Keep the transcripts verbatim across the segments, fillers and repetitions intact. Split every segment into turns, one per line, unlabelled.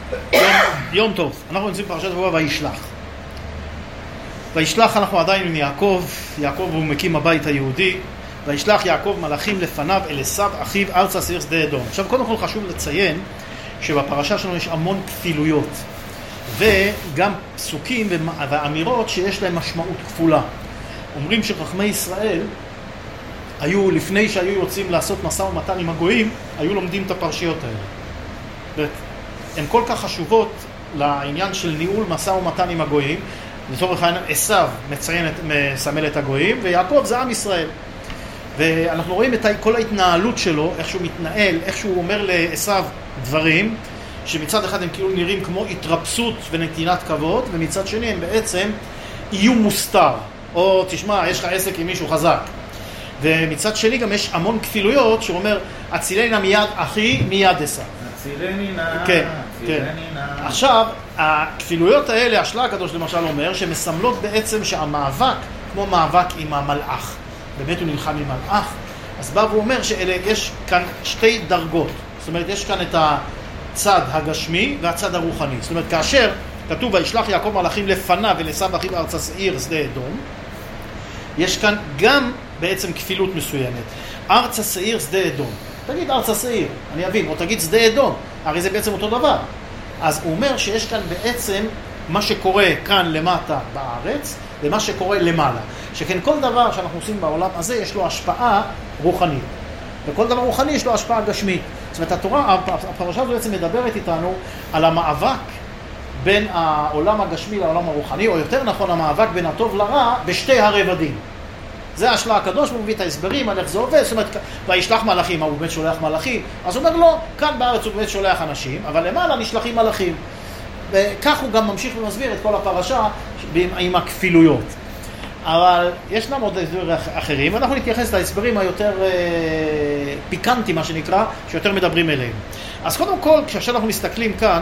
יום, יום טוב, אנחנו נמצאים פרשת השבוע וישלח. וישלח אנחנו עדיין עם יעקב, יעקב הוא מקים הבית היהודי, וישלח יעקב מלאכים לפניו אל עשיו אחיו ארצה שעיר שדה אדום. עכשיו קודם כל חשוב לציין שבפרשה שלנו יש המון כפילויות, וגם פסוקים ואמירות שיש להם משמעות כפולה. אומרים שחכמי ישראל היו, לפני שהיו יוצאים לעשות משא ומתן עם הגויים, היו לומדים את הפרשיות האלה. הן כל כך חשובות לעניין של ניהול משא ומתן עם הגויים. לצורך העניין, עשיו מציין, מסמל את הגויים, ויעקב זה עם ישראל. ואנחנו רואים את כל ההתנהלות שלו, איך שהוא מתנהל, איך שהוא אומר לעשיו דברים, שמצד אחד הם כאילו נראים כמו התרפסות ונתינת כבוד, ומצד שני הם בעצם איום מוסתר. או תשמע, יש לך עסק עם מישהו חזק. ומצד שני גם יש המון כפילויות, שהוא אומר, הצילני נא מיד אחי מיד עשיו.
הצילני נא,
כן,
הצילני
כן.
נא.
עכשיו, הכפילויות האלה, השלה הקדוש למשל אומר, שמסמלות בעצם שהמאבק, כמו מאבק עם המלאך. באמת הוא נלחם עם מלאך. אז בא והוא אומר שיש כאן שתי דרגות. זאת אומרת, יש כאן את הצד הגשמי והצד הרוחני. זאת אומרת, כאשר כתוב, וישלח יעקב מלאכים לפניו ולעשיו אחיו ארצה שעיר שדה אדום, יש כאן גם בעצם כפילות מסוימת. ארצה שעיר שדה אדום. תגיד ארצה שעיר, אני אבין, או תגיד שדה אדום, הרי זה בעצם אותו דבר. אז הוא אומר שיש כאן בעצם מה שקורה כאן למטה בארץ, ומה שקורה למעלה. שכן כל דבר שאנחנו עושים בעולם הזה, יש לו השפעה רוחנית. וכל דבר רוחני יש לו השפעה גשמית. זאת אומרת, התורה, הפרשה הזו בעצם מדברת איתנו על המאבק בין העולם הגשמי לעולם הרוחני, או יותר נכון, המאבק בין הטוב לרע בשתי הרבדים. זה השלה הקדוש, הוא מביא את ההסברים על איך זה עובד. זאת אומרת, וישלח מלאכים, הוא באמת שולח מלאכים. אז הוא אומר לא, כאן בארץ הוא באמת שולח אנשים, אבל למעלה נשלחים מלאכים. וכך הוא גם ממשיך ומסביר את כל הפרשה עם, עם הכפילויות. אבל ישנם עוד הסברים אחרים, ואנחנו נתייחס להסברים היותר אה, פיקנטיים, מה שנקרא, שיותר מדברים אליהם. אז קודם כל, כשאנחנו מסתכלים כאן,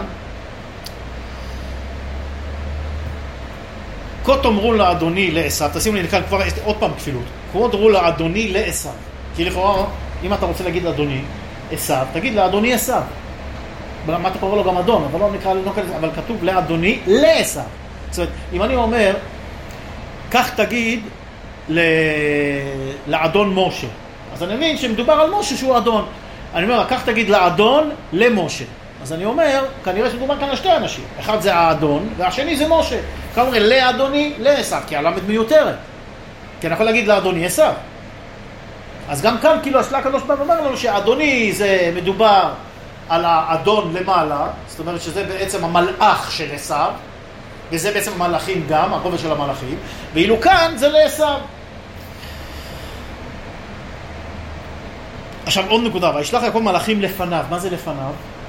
כה תאמרו לאדוני לעשיו, תשימו לי לכאן כבר עוד פעם כפילות, כה תאמרו לאדוני לעשיו, כי לכאורה, אם אתה רוצה להגיד לאדוני עשיו, תגיד לאדוני עשיו. מה אתה קורא לו גם אדון, אבל לא נקרא, לא כזה, אבל כתוב לאדוני לעשיו. זאת אומרת, אם אני אומר, כך תגיד ל... לאדון משה, אז אני מבין שמדובר על משה שהוא אדון. אני אומר, כך תגיד לאדון למשה. אז אני אומר, כנראה שמדובר כאן על שתי אנשים. אחד זה האדון, והשני זה משה. כלומר, לאדוני, לעשיו, כי הלמד מיותרת. כי אני יכול להגיד לאדוני עשיו. אז גם כאן, כאילו, השלה הקדוש בא ואומר לנו שאדוני זה מדובר על האדון למעלה, זאת אומרת שזה בעצם המלאך של עשיו, וזה בעצם המלאכים גם, הכובע של המלאכים, ואילו כאן זה לעשיו. עכשיו עוד נקודה, וישלח יעקב מלאכים לפניו. מה זה לפניו?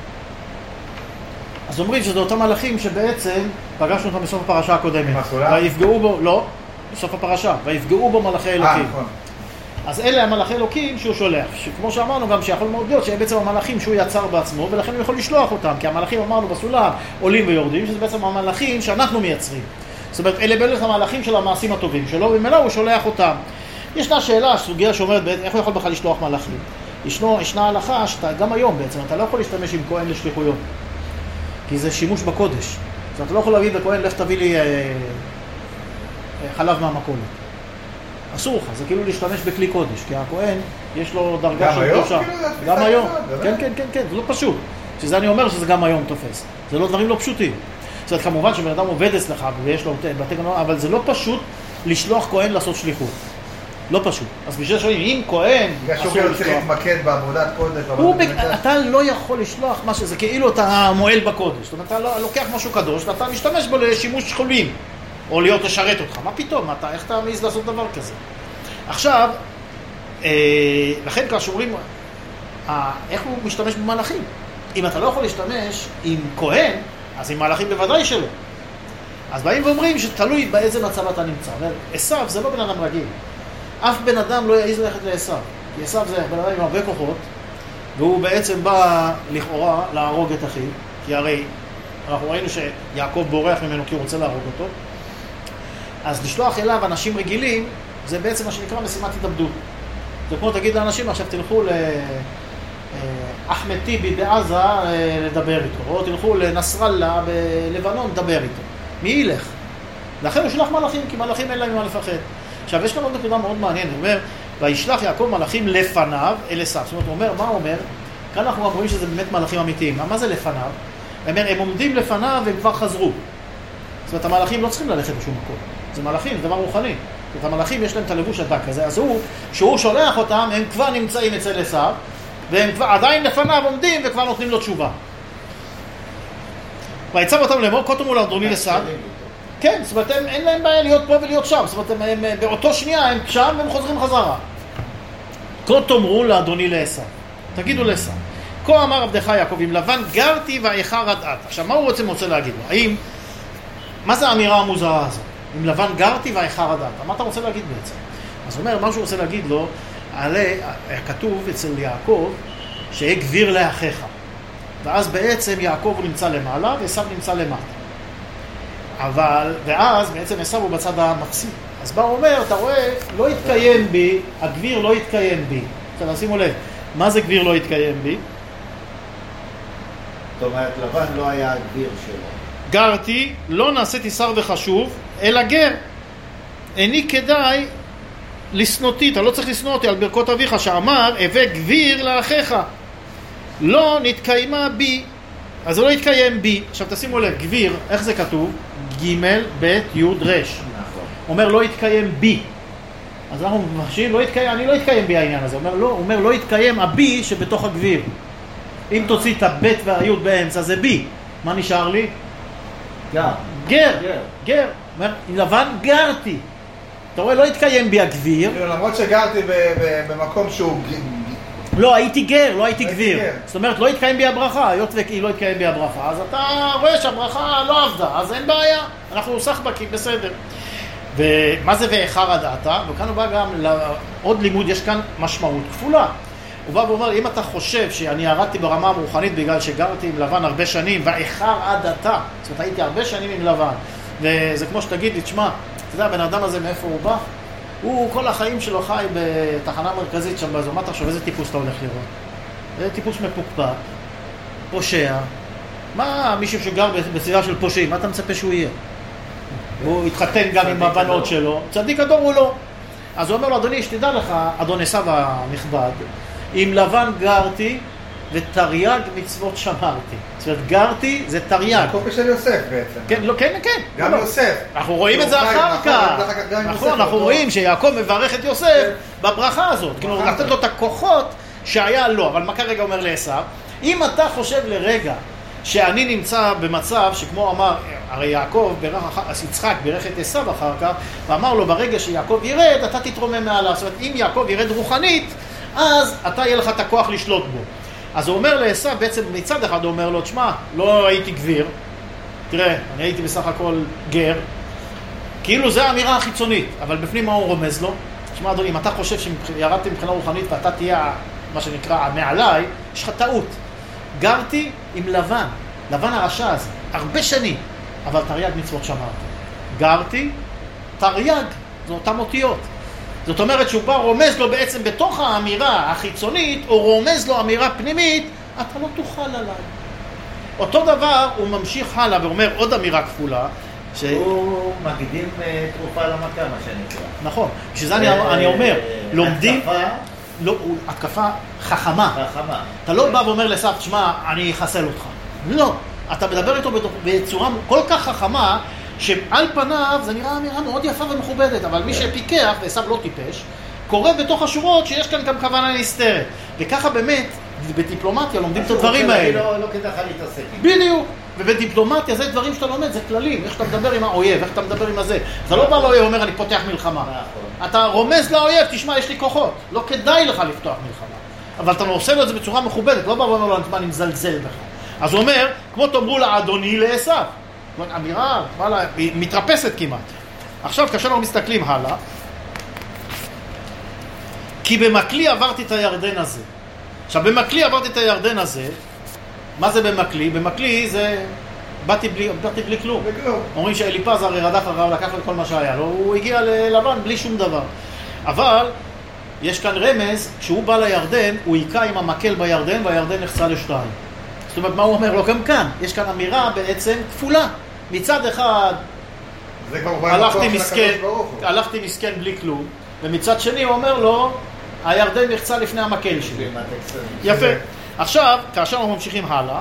אז אומרים שזה אותם מלאכים שבעצם פגשנו אותם בסוף הפרשה הקודמת. ויפגעו בו, לא, בסוף הפרשה, ויפגעו בו מלאכי אלוקים. אז אלה המלאכי אלוקים שהוא שולח, שכמו שאמרנו גם שיכול מאוד להיות שהם בעצם המלאכים שהוא יצר בעצמו, ולכן הוא יכול לשלוח אותם, כי המלאכים אמרנו בסולם עולים ויורדים, שזה בעצם המלאכים שאנחנו מייצרים. זאת אומרת, אלה בעצם המלאכים של המעשים הטובים שלו, וממילא הוא שולח אותם. ישנה שאלה, סוגיה שאומרת איך הוא יכול בכלל לשלוח מלאכים. ישנו, ישנה הלכה שאתה, גם היום בעצם, אתה לא יכול להשתמש עם כהן לשליחויות, כי זה שימוש בקודש. זאת אומרת, אתה לא יכול להגיד לכהן, לך תביא לי אה, אה, חלב מהמכולת. אסור לך, זה כאילו להשתמש בכלי קודש, כי הכהן יש לו דרגה של קדושה. גם היום? כן, כן, כן, כן, זה לא פשוט. שזה אני אומר שזה גם היום תופס. זה לא דברים לא פשוטים. זאת אומרת, כמובן שבן אדם עובד אצלך ויש לו בתי גנון, אבל זה לא פשוט לשלוח כהן לעשות שליחות. לא פשוט. אז בשביל שואלים, אם כהן
אסור לשלוח... צריך להתמקד בעבודת קודש.
אתה לא יכול לשלוח משהו, זה כאילו אתה מועל בקודש. זאת אומרת, אתה לוקח משהו קדוש ואתה משתמש בו לשימוש חולים. או להיות לשרת אותך. מה פתאום? אתה, איך אתה מעיז לעשות דבר כזה? עכשיו, אה, לכן כאשר אומרים, אה, איך הוא משתמש במלאכים? אם אתה לא יכול להשתמש עם כהן, אז עם מלאכים בוודאי שלא. אז באים ואומרים שתלוי באיזה מצב אתה נמצא. עשיו זה לא בן אדם רגיל. אף בן אדם לא יעיז ללכת לעשיו. כי עשיו זה בן אדם עם הרבה כוחות, והוא בעצם בא לכאורה להרוג את אחיו, כי הרי אנחנו ראינו שיעקב בורח ממנו כי הוא רוצה להרוג אותו. אז לשלוח אליו אנשים רגילים, זה בעצם מה שנקרא משימת התאבדות. זה כמו תגיד לאנשים, עכשיו תלכו אחמד טיבי בעזה לדבר איתו, או תלכו לנסרלה בלבנון לדבר איתו. מי ילך? לכן הוא שלח מלאכים, כי מלאכים אין להם מה לפחד. עכשיו, יש כאן עוד נקודה מאוד מעניינת, הוא אומר, וישלח יעקב מלאכים לפניו אל עשיו. זאת אומרת, הוא אומר, מה הוא אומר? כאן אנחנו אומרים שזה באמת מלאכים אמיתיים. מה זה לפניו? הוא אומר, הם עומדים לפניו והם כבר חזרו. זאת אומרת, המלאכים לא צריכים ללכת בשום מקום. זה מלאכים, זה דבר רוחני. זאת אומרת, המלאכים יש להם את הלבוש הדק הזה, אז הוא, שהוא שולח אותם, הם כבר נמצאים אצל עשיו, והם כבר עדיין לפניו עומדים וכבר נותנים לו תשובה. ויצב אותם לאמור, כה תאמרו לאדוני עשיו. כן, זאת אומרת, אין להם בעיה להיות פה ולהיות שם. זאת אומרת, הם, הם, באותו שנייה הם שם והם חוזרים חזרה. כה תאמרו לאדוני לעשיו. תגידו לעשיו. כה אמר עבדך יעקב, עם לבן גרתי ואיחר עד עד. עכשיו, מה הוא רוצה, רוצה להגיד לו? האם, מה זה האמירה המוזרה הזאת? עם לבן גרתי ואיחר עד עד. מה אתה רוצה להגיד בעצם? אז הוא אומר, מה שהוא רוצה להגיד לו, עלי, כתוב אצל יעקב, שיהיה גביר לאחיך. ואז בעצם יעקב הוא נמצא למעלה ועשיו נמצא למטה. אבל, ואז בעצם עשיו הוא בצד המפסיד. אז בא הוא אומר, אתה רואה, לא התקיים בי, הגביר לא התקיים בי. עכשיו, שימו לב, מה זה גביר לא התקיים בי?
זאת אומרת, לבן לא היה הגביר שלו.
גרתי, לא נעשיתי שר וחשוב, אלא גר. איני כדאי לסנותי, אתה לא צריך לסנוע אותי על ברכות אביך, שאמר, הבא גביר לאחיך. לא נתקיימה בי, אז זה לא יתקיים בי. עכשיו תשימו לב, גביר, איך זה כתוב? ג' ב' י' ר'.
נכון.
אומר לא יתקיים בי. אז אנחנו מפרשים, לא יתקיים, אני לא יתקיים בי העניין הזה. אומר לא, הוא אומר לא יתקיים הבי שבתוך הגביר. אם תוציא את הבית והיוד באמצע זה בי. מה נשאר לי?
גר.
גר. גר. גר. אומר, לבן גרתי. אתה רואה, לא יתקיים בי הגביר.
למרות שגרתי במקום שהוא...
לא, הייתי גר, לא הייתי גביר. זאת אומרת, לא יתקיים בי הברכה, היות וכי לא יתקיים בי הברכה, אז אתה רואה שהברכה לא עבדה, אז אין בעיה, אנחנו סחבקים, בסדר. ומה זה ואיחר עד עתה? וכאן הוא בא גם לעוד לימוד, יש כאן משמעות כפולה. הוא בא ואומר, אם אתה חושב שאני ירדתי ברמה הרוחנית בגלל שגרתי עם לבן הרבה שנים, ואיחר עד עתה, זאת אומרת, הייתי הרבה שנים עם לבן, וזה כמו שתגיד לי, תשמע, אתה יודע, הבן אדם הזה מאיפה הוא בא? הוא כל החיים שלו חי בתחנה מרכזית שם באזור. מה אתה חושב, איזה טיפוס אתה הולך לראות? איזה טיפוס מפוקפק, פושע. מה מישהו שגר בסביבה של פושעים, מה אתה מצפה שהוא יהיה? הוא התחתן גם עם הבנות שלו, צדיק הדור הוא לא. אז הוא אומר לו, אדוני, שתדע לך, אדון עשיו הנכבד, עם לבן גרתי ותרי"ג מצוות שמרתי. זאת אומרת, גרתי זה תרי"ג.
הקופי של יוסף בעצם.
כן, לא, כן, כן.
גם יוסף.
אנחנו רואים את זה אחר כך. נכון, אנחנו רואים שיעקב מברך את יוסף בברכה הזאת. כאילו, לתת לו את הכוחות שהיה לו. אבל מה כרגע אומר לעשיו? אם אתה חושב לרגע שאני נמצא במצב שכמו אמר, הרי יעקב ברך, יצחק ברך את עשיו אחר כך, ואמר לו, ברגע שיעקב ירד, אתה תתרומם מעליו. זאת אומרת, אם יעקב ירד רוחנית, אז אתה יהיה לך את הכוח לשלוט בו. אז הוא אומר לעשיו, בעצם מצד אחד הוא אומר לו, תשמע, לא הייתי גביר, תראה, אני הייתי בסך הכל גר, כאילו זה האמירה החיצונית, אבל בפנים מה הוא רומז לו? תשמע אדוני, אם אתה חושב שירדתי מבחינה רוחנית ואתה תהיה מה שנקרא מעליי, יש לך טעות. גרתי עם לבן, לבן הרשע הזה, הרבה שנים, אבל תרי"ג מצוות שמרתי. גרתי, תרי"ג, זה אותם אותיות. זאת אומרת שהוא בא רומז לו בעצם בתוך האמירה החיצונית, או רומז לו אמירה פנימית, אתה לא תוכל עליי. אותו דבר הוא ממשיך הלאה ואומר עוד אמירה כפולה.
ש... הוא מקדים תרופה למכה, מה שנקרא.
נכון, שזה אני, אני אומר, לומדים...
התקפה?
לא, התקפה חכמה.
חכמה.
אתה לא בא ואומר לעשיו, תשמע, אני אחסל אותך. לא, אתה מדבר איתו בצורה כל כך חכמה, שעל פניו זה נראה אמירה מאוד יפה ומכובדת, אבל מי שפיקח, ועשיו לא טיפש, קורא בתוך השורות שיש כאן גם כוונה נסתרת. וככה באמת, בדיפלומטיה לומדים את הדברים האלה.
לא, לא כדאי לך להתעסק.
בדיוק. ובדיפלומטיה זה דברים שאתה לומד, זה כללים, איך אתה מדבר עם האויב, איך אתה מדבר עם הזה. אתה לא בא לאויב ואומר, אני פותח מלחמה. אתה רומז לאויב, תשמע, יש לי כוחות. לא כדאי לך לפתוח מלחמה. אבל אתה עושה לו את זה בצורה מכובדת, לא בא ואומר לו, אני מזלזל בך. אז הוא אומר, כמו תאמרו לאדוני לעשיו. אמירה, היא מתרפסת כמעט. עכשיו, כאשר אנחנו מסתכלים הלאה, כי במקלי עברתי את הירדן הזה. עכשיו, במקלי עברתי את הירדן הזה, מה זה במקלי? במקלי זה, באתי בלי, באתי בלי כלום. אומרים שאליפז הרי רדף אחריו, לקח לו את כל מה שהיה לו, הוא הגיע ללבן בלי שום דבר. אבל, יש כאן רמז, כשהוא בא לירדן, הוא היכה עם המקל בירדן, והירדן נחצה לשתיים. זאת אומרת, מה הוא אומר לו? גם כאן, יש כאן אמירה בעצם כפולה. מצד אחד, הלכתי מסכן, הלכתי מסכן בלי כלום, ומצד שני הוא אומר לו, הירדן נחצה לפני המקל שלי. יפה. עכשיו, כאשר אנחנו ממשיכים הלאה,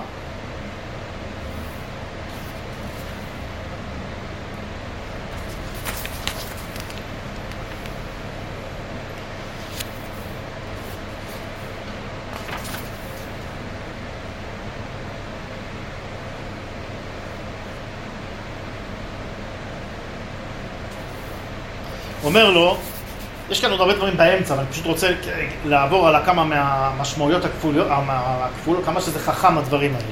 אומר לו, יש כאן עוד הרבה דברים באמצע, אבל אני פשוט רוצה לעבור על כמה מהמשמעויות הכפוליות, הכפול, כמה שזה חכם הדברים האלה.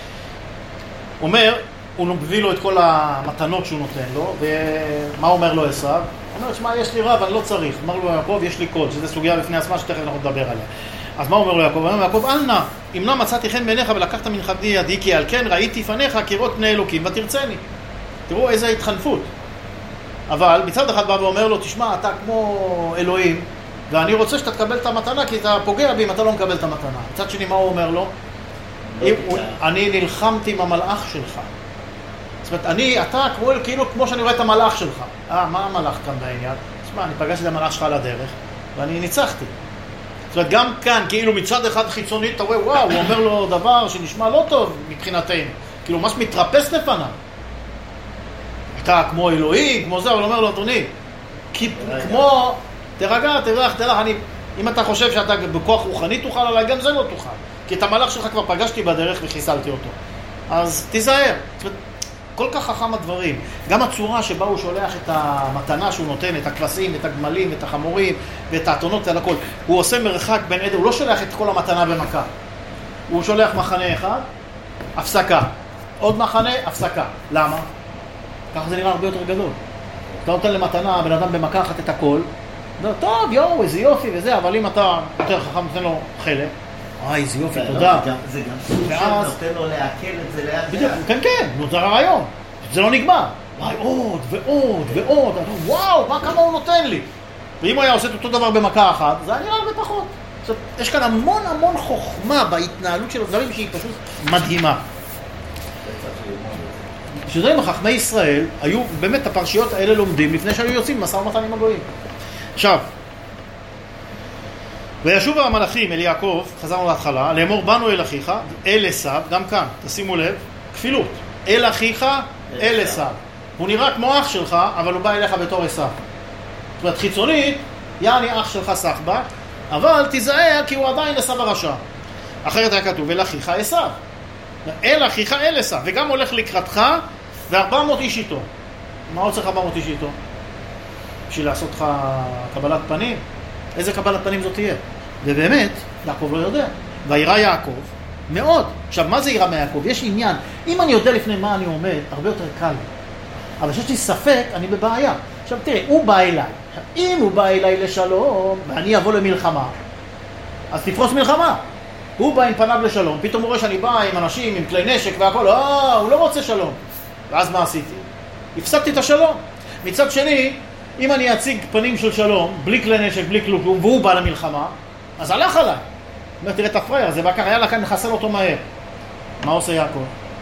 אומר, הוא מביא לו את כל המתנות שהוא נותן לו, ומה אומר לו עשיו? הוא אומר, שמע, יש לי רב, אני לא צריך. אומר לו יעקב, יש לי קוד, שזו סוגיה בפני עצמה שתכף אנחנו נדבר עליה. אז מה אומר לו יעקב? הוא אומר, יעקב, אל נא, אם לא מצאתי חן בעיניך ולקחת מנחתי ידי, כי על כן ראיתי פניך כראות פני אלוקים ותרצני. תראו איזה התחנפות. אבל מצד אחד בא ואומר לו, תשמע, אתה כמו אלוהים, ואני רוצה שאתה תקבל את המתנה, כי אתה פוגע בי אם אתה לא מקבל את המתנה. מצד שני, מה הוא אומר לו? אם, הוא, אני נלחמתי עם המלאך שלך. זאת אומרת, אני, אתה כמו, כאילו כמו שאני רואה את המלאך שלך. אה, מה המלאך כאן בעניין? תשמע, אני פגשתי את המלאך שלך על הדרך, ואני ניצחתי. זאת אומרת, גם כאן, כאילו מצד אחד חיצוני, אתה רואה, וואו, הוא אומר לו דבר שנשמע לא טוב מבחינתנו. כאילו, ממש מתרפס לפניו. אתה כמו אלוהי, כמו זה, אבל אומר לו, אדוני, כמו, תרגע, תרח, תרח, אני, אם אתה חושב שאתה בכוח רוחני תוכל עליי, גם זה לא תוכל. כי את המלאך שלך כבר פגשתי בדרך וחיסלתי אותו. אז תיזהר. זאת אומרת, כל כך חכם הדברים. גם הצורה שבה הוא שולח את המתנה שהוא נותן, את הכבשים, את הגמלים, את החמורים, ואת האתונות, על הכל. הוא עושה מרחק בין עדר, הוא לא שולח את כל המתנה במכה. הוא שולח מחנה אחד, הפסקה. עוד מחנה, הפסקה. למה? ככה זה נראה הרבה יותר גדול. אתה נותן למתנה, בן אדם במכה אחת את הכל, טוב, יואו, איזה יופי וזה, אבל אם אתה יותר חכם, נותן לו חלק, אוי, איזה יופי, תודה.
זה גם סוג שנותן לו להקל את זה לאט לאט.
כן, כן, זה הרעיון. זה לא נגמר. וואי, עוד ועוד ועוד. וואו, מה כמה הוא נותן לי? ואם הוא היה עושה את אותו דבר במכה אחת, זה היה נראה הרבה פחות. יש כאן המון המון חוכמה בהתנהלות של הדברים שהיא פשוט מדהימה. שזה עם חכמי ישראל, היו באמת הפרשיות האלה לומדים לפני שהיו יוצאים מסע ומתן עם הגויים. עכשיו, וישוב המלאכים אל יעקב, חזרנו להתחלה, לאמור בנו אל אחיך, אל עשיו, גם כאן, תשימו לב, כפילות, אל אחיך, אל עשיו. הוא נראה כמו אח שלך, אבל הוא בא אליך בתור עשיו. זאת אומרת, חיצונית, יעני אח שלך סחבק, אבל תיזהר כי הוא עדיין עשיו הרשע. אחרת היה כתוב, אל אחיך עשיו. אל אחיך אל עשיו, וגם הולך לקראתך, ו-ארבע מאות איש איתו. מה עוד צריך ארבע מאות איש איתו? בשביל לעשות לך קבלת פנים? איזה קבלת פנים זאת תהיה? ובאמת, יעקב לא יודע. וירא יעקב מאוד. עכשיו, מה זה ירא מיעקב? יש עניין. אם אני יודע לפני מה אני עומד, הרבה יותר קל. אבל שיש לי ספק, אני בבעיה. עכשיו, תראה, הוא בא אליי. אם הוא בא אליי לשלום, ואני אבוא למלחמה, אז תפרוס מלחמה. הוא בא עם פניו לשלום, פתאום הוא רואה שאני בא עם אנשים, עם כלי נשק והכל, אה, הוא לא רוצה שלום. ואז מה עשיתי? הפסקתי את השלום. מצד שני, אם אני אציג פנים של שלום, בלי כלי נשק, בלי כלום, והוא בא למלחמה, אז הלך עליי. אומר, תראה את הפרייר, זה בקר, היה לה כאן לחסל אותו מהר. מה עושה יעקב?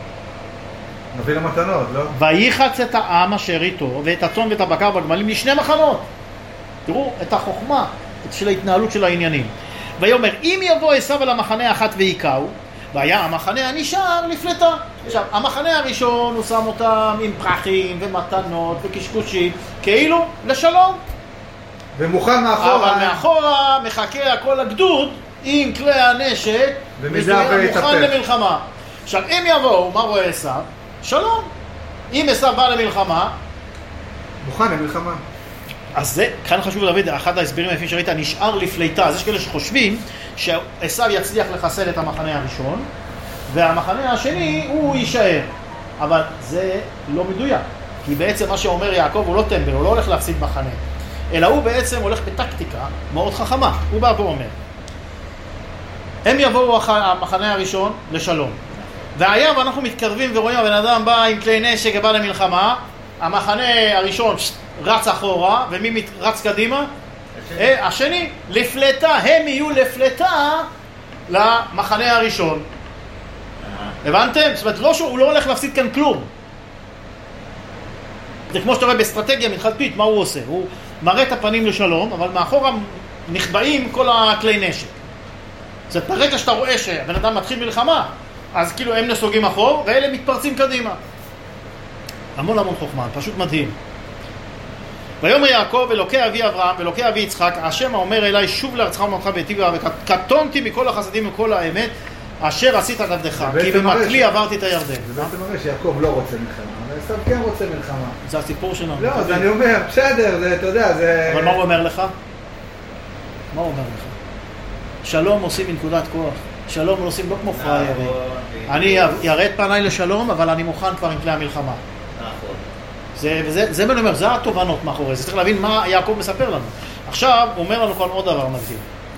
נביא למתנות, לא?
ויחץ את העם אשר איתו, ואת הצאן ואת הבקר והגמלים לשני מחנות. תראו את החוכמה של ההתנהלות של העניינים. ויאמר, אם יבוא עשיו על המחנה האחת ויקהו, והיה המחנה הנשאר לפלטה. עכשיו, המחנה הראשון הוא שם אותם עם פרחים ומתנות וקשקושים, כאילו לשלום.
ומוכן מאחורה.
אבל מאחורה מחכה הכל הגדוד עם כלי הנשק, מוכן למלחמה. עכשיו, אם יבואו, מה רואה עשיו? שלום. אם עשיו בא למלחמה,
מוכן למלחמה.
אז זה, כאן חשוב להבין, אחד ההסברים היפים שראית, נשאר לפליטה. אז יש כאלה שחושבים שעשיו יצליח לחסל את המחנה הראשון, והמחנה השני הוא יישאר. אבל זה לא מדויק. כי בעצם מה שאומר יעקב הוא לא טמבל, הוא לא הולך להפסיד מחנה. אלא הוא בעצם הולך בטקטיקה מאוד חכמה. הוא בא ואומר, הם יבואו המחנה הראשון לשלום. והיה ואנחנו מתקרבים ורואים, הבן אדם בא עם כלי נשק, בא למלחמה, המחנה הראשון רץ אחורה, ומי רץ קדימה? אה, השני, לפלטה, הם יהיו לפלטה למחנה הראשון. הבנתם? זאת אומרת, לא שהוא לא הולך להפסיד כאן כלום. זה כמו שאתה רואה באסטרטגיה מתחלפית, מה הוא עושה? הוא מראה את הפנים לשלום, אבל מאחורה נכבאים כל הכלי נשק. זאת אומרת, ברגע שאתה רואה שהבן אדם מתחיל מלחמה, אז כאילו הם נסוגים אחור, ואלה מתפרצים קדימה. המון המון חוכמה, פשוט מדהים. ויאמר יעקב אלוקי אבי אברהם ואלוקי אבי יצחק, השם האומר אליי שוב לארצך ומולדך והיטיב בך, וקטונתי מכל החסדים וכל האמת אשר עשית את עבדך, כי במקלי עברתי את הירדן.
זה בעצם מראה שיעקב לא רוצה מלחמה, אבל עשיו כן רוצה מלחמה.
זה הסיפור שלנו.
לא, זה אני אומר, בסדר, זה, אתה יודע, זה...
אבל מה הוא אומר לך? מה הוא אומר לך? שלום עושים מנקודת כוח. שלום עושים לא כמו פריירים. אני יראה את פניי לשלום, אבל אני מוכן כבר עם כלי המלחמה.
נכון.
זה, וזה, זה מה אני אומר, זה התובנות מאחורי זה. צריך להבין מה יעקב מספר לנו. עכשיו, הוא אומר לנו כאן עוד דבר מדהים.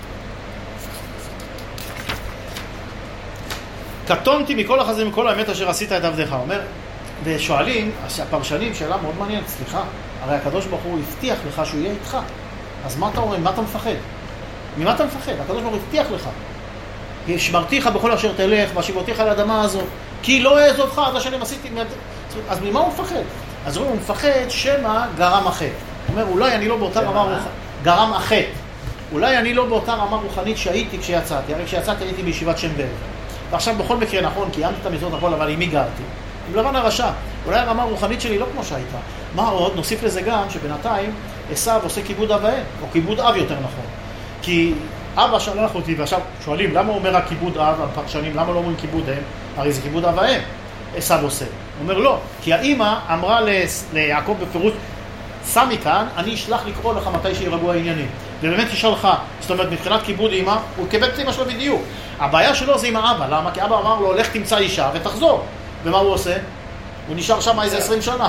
קטונתי מכל החסדים ומכל האמת אשר עשית את עבדך. אומר, ושואלים, הפרשנים, שאלה מאוד מעניינת, סליחה, הרי הקדוש ברוך הוא הבטיח לך שהוא יהיה איתך. אז מה אתה אומר? מה אתה מפחד? ממה אתה מפחד? הקדוש ברוך הוא הבטיח לך. שמרתיך בכל אשר תלך, והשיבותיך על האדמה הזאת, כי לא אעזובך עד אשר אני עשיתי... אז ממה הוא מפחד? אז הוא מפחד שמא גרם החטא. הוא אומר, אולי אני לא באותה רמה רוחנית, גרם החטא. אולי אני לא באותה רמה רוחנית שהייתי כשיצאתי. הרי כשיצאתי הייתי בישיבת שם בערב. ועכשיו בכל מקרה נכון, קיימתי את המצוות הכל, אבל עם מי גרתי? עם לבן הרשע. אולי הרמה הרוחנית שלי לא כמו שהייתה. מה עוד? נוסיף לזה גם שבינתיים עשיו עושה כיבוד אב ואם, או כיבוד אב יותר נכון. כי אבא שלח אותי, ועכשיו שואלים, למה הוא אומר הכיבוד אב, הפרשנים, למה לא אומרים כיבוד אם? הרי זה כיבוד אב ואם. עשיו עושה. הוא אומר לא, כי האמא אמרה ליעקב בפירוש, סמי כאן, אני אשלח לקרוא לך מתי שירגעו העניינים. ובאמת היא שלחה. זאת אומרת, מבחינת כיבוד אמא, הוא קיבל את אמא שלו בדיוק. הבעיה שלו זה עם האבא. למה? כי אבא אמר לו, הולך תמצא אישה ותחזור. ומה הוא עושה? הוא נשאר שם איזה עשרים שנה.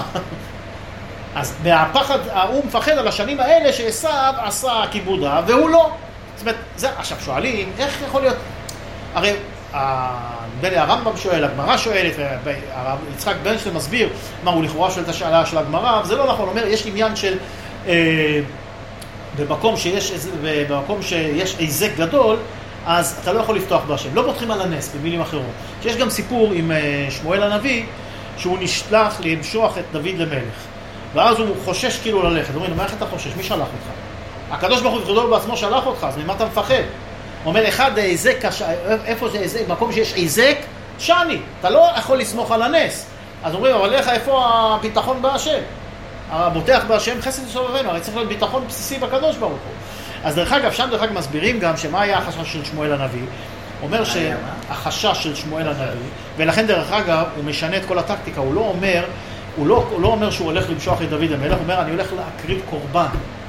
אז מהפחד, הוא מפחד על השנים האלה שעשיו עשה כיבוד אב, והוא לא. זאת אומרת, זה, עכשיו שואלים, איך יכול להיות? הרי, הרמב"ם שואל, הגמרא שואלת, יצחק בנשטיין מסביר, מה הוא לכאורה שואל את השאלה של הגמרא, וזה לא נכון, הוא אומר, יש עניין של, אה, במקום שיש, במקום שיש היזק גדול, אז אתה לא יכול לפתוח בהשם. לא פותחים על הנס, במילים אחרות. שיש גם סיפור עם אה, שמואל הנביא, שהוא נשלח למשוח את דוד למלך. ואז הוא חושש כאילו ללכת. הוא אומר, מה איך אתה חושש? מי שלח אותך? הקדוש ברוך הוא גדול בעצמו שלח אותך, אז ממה אתה מפחד? הוא אומר, אחד היזק, איפה זה היזק? במקום שיש היזק, שני. אתה לא יכול לסמוך על הנס. אז אומרים, אבל איך, איפה הביטחון בהשם? הבוטח בהשם חסד וסובבנו, הרי צריך להיות ביטחון בסיסי בקדוש ברוך הוא. אז דרך אגב, שם דרך אגב מסבירים גם שמה היה החשש של שמואל הנביא. הוא אומר שהחשש של שמואל הנביא, ולכן דרך אגב הוא משנה את כל הטקטיקה, הוא לא אומר, הוא לא, הוא לא אומר שהוא הולך למשוח את דוד המלך, הוא אומר אני הולך להקריב קורבן.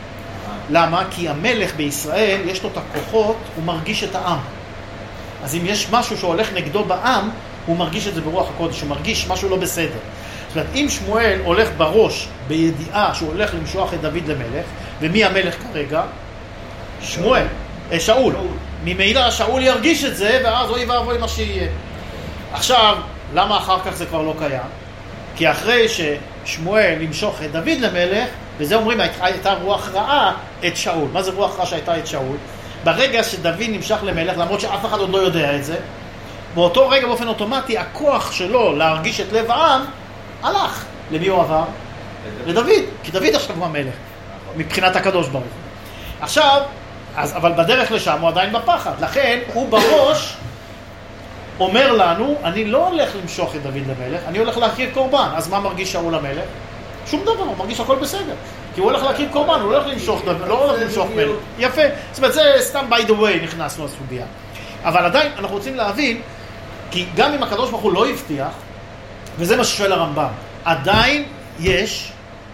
למה? כי המלך בישראל יש לו את הכוחות, הוא מרגיש את העם. אז אם יש משהו שהולך נגדו בעם, הוא מרגיש את זה ברוח הקודש, הוא מרגיש משהו לא בסדר. זאת אומרת, אם שמואל הולך בראש בידיעה שהוא הולך למשוח את דוד למלך, ומי המלך כרגע? שמואל, אה, שאול. ממילא שאול ירגיש את זה, ואז אוי ואבוי מה שיהיה. עכשיו, למה אחר כך זה כבר לא קיים? כי אחרי ששמואל ימשוך את דוד למלך, וזה אומרים, הייתה רוח רעה את שאול. מה זה רוח רעה שהייתה את שאול? ברגע שדוד נמשך למלך, למרות שאף אחד עוד לא יודע את זה, באותו רגע באופן אוטומטי, הכוח שלו להרגיש את לב העם, הלך. למי הוא עבר? לדוד. כי דוד עכשיו הוא המלך, מבחינת הקדוש ברוך הוא. עכשיו, אז, אבל בדרך לשם הוא עדיין בפחד. לכן, הוא בראש אומר לנו, אני לא הולך למשוך את דוד למלך, אני הולך להקריב קורבן. אז מה מרגיש שאול המלך? שום דבר, הוא מרגיש הכל בסדר. כי הוא הולך להקריב קורבן, הוא לא הולך למשוך דוד, לא הולך למשוך מלך. יפה. זאת אומרת, זה סתם by the way נכנסנו לסוגיה. אבל עדיין אנחנו רוצים להבין, כי גם אם הקדוש ברוך הוא לא הבטיח, וזה מה ששואל הרמב"ם, עדיין יש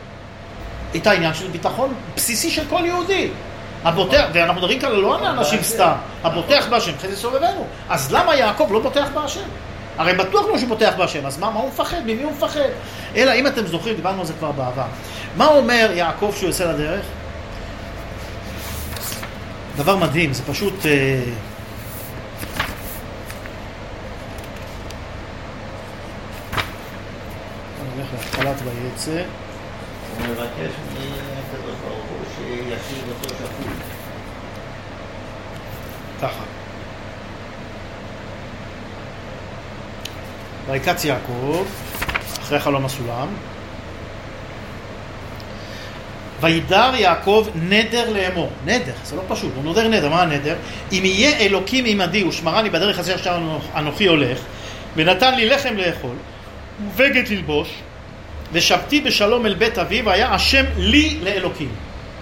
את העניין של ביטחון בסיסי של כל יהודי. הבוטח, ואנחנו מדברים כאן לא על אנשים סתם, הבוטח בהשם, חסד סובבנו. אז למה יעקב לא בוטח בהשם? הרי בטוח לא שהוא בוטח בהשם, אז מה, מה הוא מפחד? ממי הוא מפחד? אלא אם אתם זוכרים, דיברנו על זה כבר בעבר. מה אומר יעקב שהוא יוצא לדרך? דבר מדהים, זה פשוט... אה... אני הולך להתחלת ויצא.
הוא מבקש מהקדוש ברוך הוא שישאיר אותו שפוי.
ככה. ויקץ יעקב, אחרי חלום הסולם, וידר יעקב נדר לאמור. נדר, זה לא פשוט, הוא נודר נדר. מה הנדר? אם יהיה אלוקים עמדי ושמרני בדרך הזה אשר אנוכי הולך, ונתן לי לחם לאכול ובגד ללבוש, ושבתי בשלום אל בית אבי, והיה השם לי לאלוקים.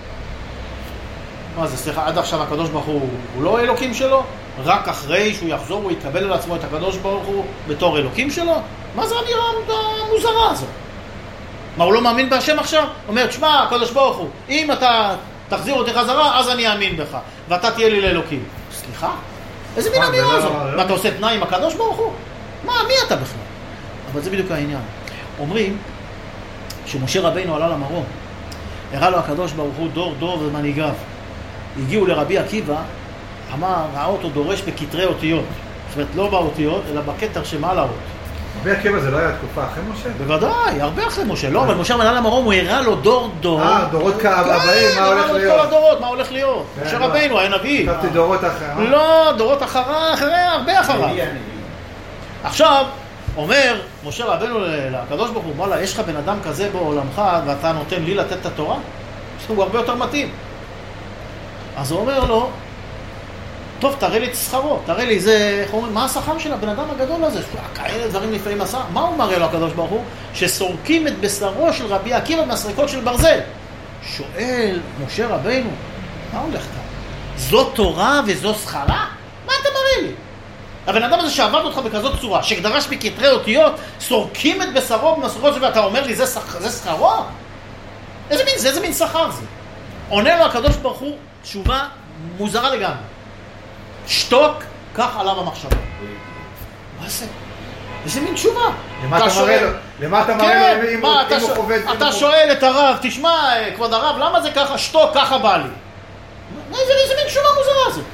מה זה, סליחה, עד עכשיו הקדוש ברוך הוא, הוא לא אלוקים שלו? רק אחרי שהוא יחזור הוא יקבל על עצמו את הקדוש ברוך הוא בתור אלוקים שלו? מה זה האמירה המוזרה הזו? מה, הוא לא מאמין בהשם עכשיו? הוא אומר, תשמע, הקדוש ברוך הוא, אם אתה תחזיר אותי חזרה, אז אני אאמין בך, ואתה תהיה לי לאלוקים. סליחה? איזה מין אמירה הזו? מה, אתה עושה תנאי עם הקדוש ברוך הוא? מה, מי אתה בכלל? אבל זה בדיוק העניין. אומרים שמשה רבינו עלה למרום, הראה לו הקדוש ברוך הוא דור דור ומנהיגיו. הגיעו לרבי עקיבא, אמר, ראה אותו דורש בכתרי אותיות. זאת אומרת, לא באותיות, אלא בכתר שמעל האות.
רבי עקיבא זה לא היה תקופה אחרי משה?
בוודאי, הרבה אחרי משה. לא, אבל משה עלה למרום, הוא הראה לו דור דור.
אה, דורות הבאים, מה הולך להיות?
כל הדורות, מה הולך להיות? משה רבינו, היה נביא.
חשבתי דורות אחרי.
לא, דורות אחרי, אחרי, הרבה אחרי. עכשיו, אומר משה רבינו לקדוש ברוך הוא, וואלה, יש לך בן אדם כזה בעולמך, ואתה נותן לי לתת את התורה? הוא הרבה יותר מתאים. אז הוא אומר לו, טוב, תראה לי את שכרו, תראה לי, זה, איך אומרים, מה השכר של הבן אדם הגדול הזה? כאלה דברים לפעמים עשה. מה הוא מראה לו הקדוש ברוך הוא? שסורקים את בשרו של רבי עקיבא מהסריקות של ברזל. שואל משה רבינו, מה הולך כאן? זו תורה וזו שכרה? מה אתה מראה לי? הבן אדם הזה שעבד אותך בכזאת צורה, שדרש בכתרי אותיות, סורקים את בשרו מהסריקות שלו, ואתה אומר לי, זה, זה שכרו? איזה מין זה? איזה מין שכר זה? עונה לו הקדוש ברוך הוא תשובה מוזרה לגמרי. שתוק, כך עליו המחשבה. מה זה? איזה מין תשובה?
למה אתה מראה לו? למה אתה מראה לו אם הוא חובד?
אתה שואל את הרב, תשמע, כבוד הרב, למה זה ככה? שתוק, ככה בא לי. איזה מין תשובה מוזרה זה?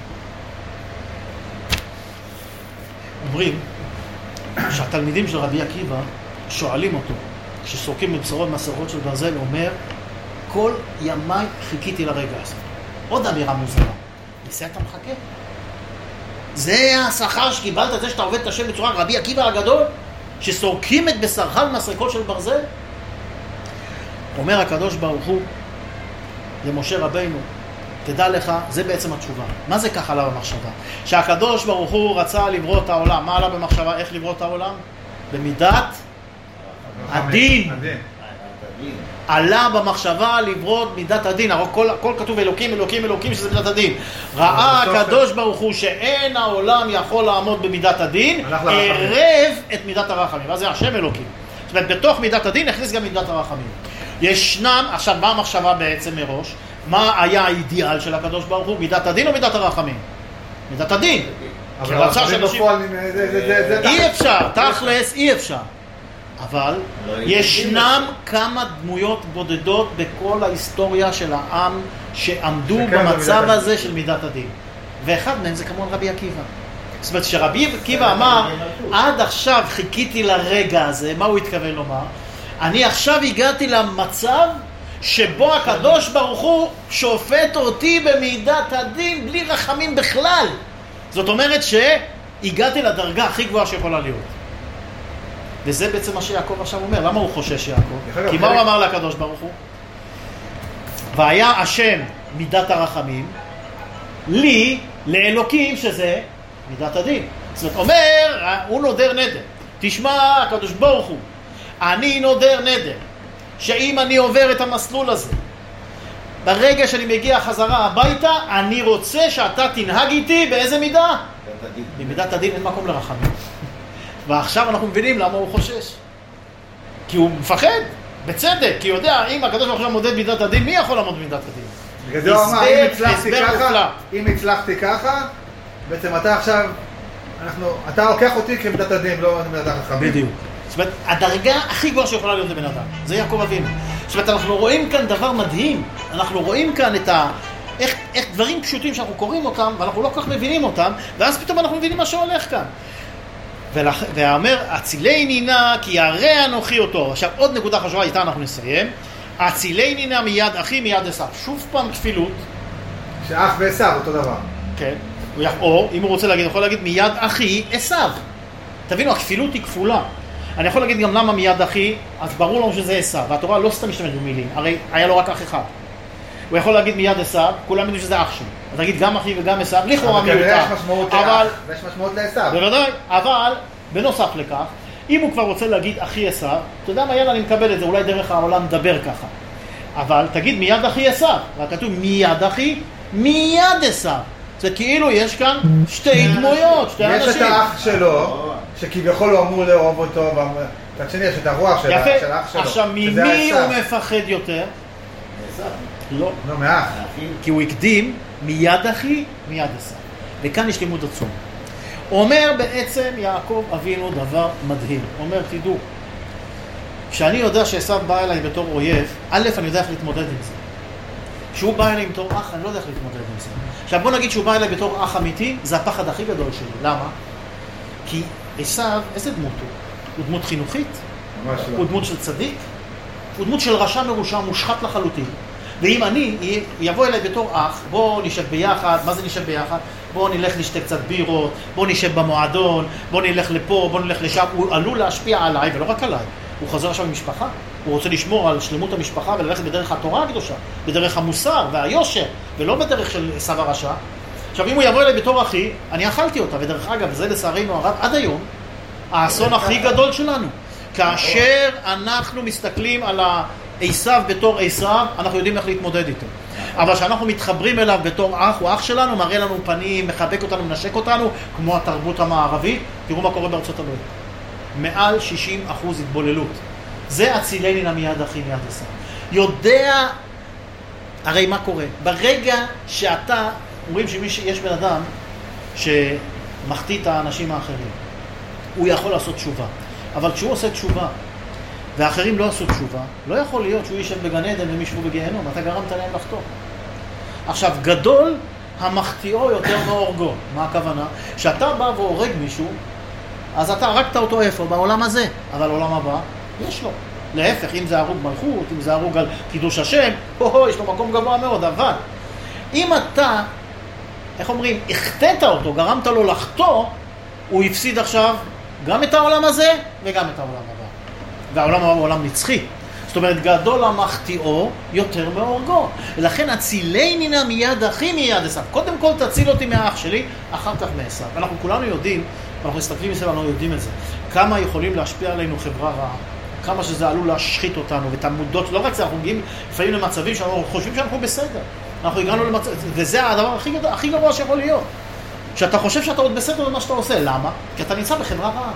אומרים שהתלמידים של רבי עקיבא שואלים אותו, כשסורקים בבשרות מהסריקות של ברזל, הוא אומר, כל ימיי חיכיתי לרגע הזה. עוד אמירה מוזרה. לזה אתה מחכה? זה השכר שקיבלת את זה שאתה עובד את השם בצורה רבי עקיבא הגדול? שסורקים את בשרך מהסריקות של ברזל? אומר הקדוש ברוך הוא למשה רבינו, תדע לך, זה בעצם התשובה. מה זה ככה עלה במחשבה? שהקדוש ברוך הוא רצה לברוא את העולם. מה עלה במחשבה? איך לברוא את העולם? במידת הדין. עלה במחשבה לברוא מידת הדין. הרי כל, כל כתוב אלוקים, אלוקים, אלוקים, שזה מידת הדין. ראה הקדוש ברוך הוא שאין העולם יכול לעמוד במידת הדין, ערב את מידת הרחמים. אז זה השם אלוקים. זאת אומרת, בתוך מידת הדין הכניס גם מידת הרחמים. ישנם, עכשיו מה המחשבה בעצם מראש? מה היה האידיאל של הקדוש ברוך הוא? מידת הדין או מידת הרחמים? מידת הדין.
אבל הרחמים בפועל,
אי אפשר, תכלס אי אפשר. אבל ישנם כמה דמויות בודדות בכל ההיסטוריה של העם שעמדו במצב הזה של מידת הדין. ואחד מהם זה כמובן רבי עקיבא. זאת אומרת שרבי עקיבא אמר, עד עכשיו חיכיתי לרגע הזה, מה הוא התכוון לומר? אני עכשיו הגעתי למצב שבו הקדוש ברוך הוא שופט אותי במידת הדין בלי רחמים בכלל. זאת אומרת שהגעתי לדרגה הכי גבוהה שיכולה להיות. וזה בעצם מה שיעקב עכשיו אומר. למה הוא חושש יעקב? כי מה הוא אמר לקדוש ברוך הוא? והיה השם מידת הרחמים לי לאלוקים שזה מידת הדין. זאת אומרת, הוא נודר נדר. תשמע הקדוש ברוך הוא, אני נודר נדר שאם אני עובר את המסלול הזה, ברגע שאני מגיע חזרה הביתה, אני רוצה שאתה תנהג איתי באיזה מידה? במידת הדין. אין מקום לרחמים. ועכשיו אנחנו מבינים למה הוא חושש. כי הוא מפחד, בצדק, כי הוא יודע, אם הקדוש ברוך הוא מודד מידת הדין, מי יכול לעמוד במידת הדין?
בגלל זה הוא אמר, אם הצלחתי ככה, אם הצלחתי ככה, בעצם אתה עכשיו, אנחנו, אתה לוקח אותי כמידת הדין, לא מידת הרחמים.
בדיוק. זאת אומרת, הדרגה הכי גבוהה שיכולה להיות לבן אדם, זה יעקב אבינו. זאת אומרת, אנחנו רואים כאן דבר מדהים, אנחנו רואים כאן את ה... איך, איך דברים פשוטים שאנחנו קוראים אותם, ואנחנו לא כל כך מבינים אותם, ואז פתאום אנחנו מבינים מה שהולך כאן. ואומר, אצילי נינה כי הרי אנוכי אותו. עכשיו עוד נקודה חשובה, איתה אנחנו נסיים. אצילני נא מיד אחי מיד עשיו. שוב פעם כפילות.
שאח ועשיו אותו דבר.
כן. או, אם הוא רוצה להגיד, הוא יכול להגיד מיד אחי עשיו. תבינו, הכפילות היא כפולה. אני יכול להגיד גם למה מיד אחי, אז ברור לנו שזה עשיו. והתורה לא סתם משתמשת במילים, הרי היה לו רק אח אחד. הוא יכול להגיד מיד עשיו, כולם יודעים שזה אח שלי. אז נגיד גם אחי וגם עשיו, לכאורה מיותר.
אבל יש משמעות לעשיו.
בוודאי, אבל בנוסף לכך, אם הוא כבר רוצה להגיד אחי עשיו, אתה יודע מה, יאללה, אני מקבל את זה, אולי דרך העולם מדבר ככה. אבל תגיד מיד אחי עשיו, וכתוב מיד אחי, מיד עשיו. זה כאילו יש כאן שתי דמויות, שתי אנשים.
יש את האח שלו, שכביכול הוא אמור לאהוב אותו, ומצד שני יש את הרוח של האח שלו.
עכשיו, ממי הוא מפחד יותר? לא.
לא, מאח.
כי הוא הקדים מיד אחי, מיד עשיו. וכאן יש לימוד עצום. אומר בעצם יעקב אבינו דבר מדהים. אומר, תדעו, כשאני יודע שעשיו בא אליי בתור אויב, א', אני יודע איך להתמודד עם זה. כשהוא בא אליי בתור אח, אני לא יודע איך להתמודד עם זה. עכשיו בוא נגיד שהוא בא אליי בתור אח אמיתי, זה הפחד הכי גדול שלי. למה? כי עשיו, איזה דמות הוא? הוא דמות חינוכית?
ממש לא.
הוא דמות של צדיק? הוא דמות של רשע מרושע, מושחת לחלוטין. ואם אני יבוא אליי בתור אח, בוא נשב ביחד, מה זה נשב ביחד? בוא נלך לשתי קצת בירות, בוא נשב במועדון, בוא נלך לפה, בוא נלך לשם. הוא עלול להשפיע עליי, ולא רק עליי. הוא חוזר עכשיו במשפחה, הוא רוצה לשמור על שלמות המשפחה וללכת בדרך התורה הקדושה, בדרך המוסר והיושר, ולא בדרך של עשיו הרשע. עכשיו אם הוא יבוא אליי בתור אחי, אני אכלתי אותה, ודרך אגב, זה לצערנו הרב, עד היום, האסון הכי גדול שלנו. כאשר אנחנו מסתכלים על עשיו בתור עשיו, אנחנו יודעים איך להתמודד איתו. אבל כשאנחנו מתחברים אליו בתור אח, הוא אח שלנו, מראה לנו פנים, מחבק אותנו, מנשק אותנו, כמו התרבות המערבית. תראו מה קורה בארצות הברית. מעל שישים אחוז התבוללות. זה אצילני נא מיד אחי מיד עשיו. יודע, הרי מה קורה? ברגע שאתה, אומרים שיש בן אדם שמחטיא את האנשים האחרים, הוא יכול לעשות תשובה. אבל כשהוא עושה תשובה, ואחרים לא עשו תשובה, לא יכול להיות שהוא יישב בגן עדן והם ישבו בגיהנום, אתה גרמת להם לחטוא. עכשיו, גדול המחטיאו יותר מהורגו. מה הכוונה? שאתה בא והורג מישהו, אז אתה הרגת אותו איפה? בעולם הזה. אבל העולם הבא, יש לו. להפך, אם זה הרוג מלכות, אם זה הרוג על קידוש השם, הו, יש לו מקום גבוה מאוד. אבל אם אתה, איך אומרים, החטאת אותו, גרמת לו לחטוא, הוא הפסיד עכשיו גם את העולם הזה וגם את העולם הבא. והעולם הבא הוא עולם נצחי. זאת אומרת, גדול המחטיאו יותר מהורגו. ולכן אצילני נא מיד אחי מיד עשיו. קודם כל תציל אותי מהאח שלי, אחר כך מעשיו. אנחנו כולנו יודעים, אנחנו מסתכלים מסביב, אנחנו יודעים את זה. כמה יכולים להשפיע עלינו חברה רעה, כמה שזה עלול להשחית אותנו, ואת המודות, לא רק זה, אנחנו מגיעים לפעמים למצבים שאנחנו חושבים שאנחנו בסדר. אנחנו הגענו למצב, וזה הדבר הכי, הכי גרוע שיכול להיות. שאתה חושב שאתה עוד בסדר במה שאתה עושה. למה? כי אתה נמצא בחברה רעה.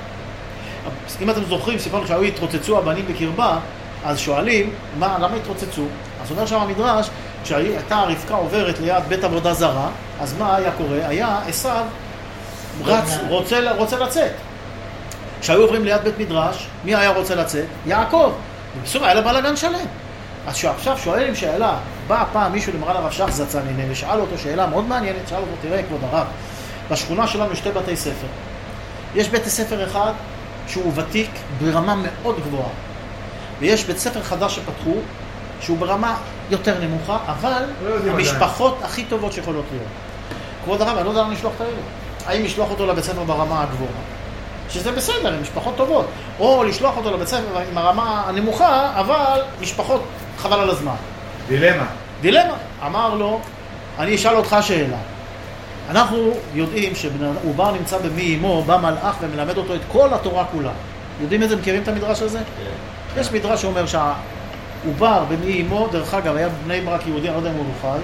אם אתם זוכרים, סיפרנו שהיו התרוצצו הבנים בקרבה, אז שואלים, מה, למה התרוצצו? אז אומר שם המדרש, כשהייתה רבקה עוברת ליד בית עבודה זרה, אז מה היה קורה? היה עשיו רץ, רוצה, רוצה לצאת. כשהיו עוברים ליד בית מדרש, מי היה רוצה לצאת? יעקב. ובסוף היה לה בלגן שלם. אז שעכשיו שואלים שאלה, בא פעם מישהו למרן הרב שך זצ"ל ושאל אותו שאלה מאוד מעניינת, שאל אותו, תראה כבוד הרב, בשכונה שלנו שתי בתי ספר. יש בית ספר אחד שהוא ותיק ברמה מאוד גבוהה, ויש בית ספר חדש שפתחו, שהוא ברמה יותר נמוכה, אבל המשפחות הכי טובות שיכולות להיות. כבוד הרב, אני לא יודע אם לשלוח את הילד. האם לשלוח אותו לבית ספר ברמה הגבוהה? שזה בסדר, עם משפחות טובות. או לשלוח אותו לבית ספר עם הרמה הנמוכה, אבל משפחות חבל על הזמן.
דילמה.
דילמה. אמר לו, אני אשאל אותך שאלה. אנחנו יודעים שעובר נמצא במי אמו, בא מלאך ומלמד אותו את כל התורה כולה. יודעים איזה, מכירים את המדרש הזה? Yeah. יש מדרש שאומר שהעובר במי אמו, דרך אגב, היה בני ברק יהודי, אני לא יודע אם הוא נוכל,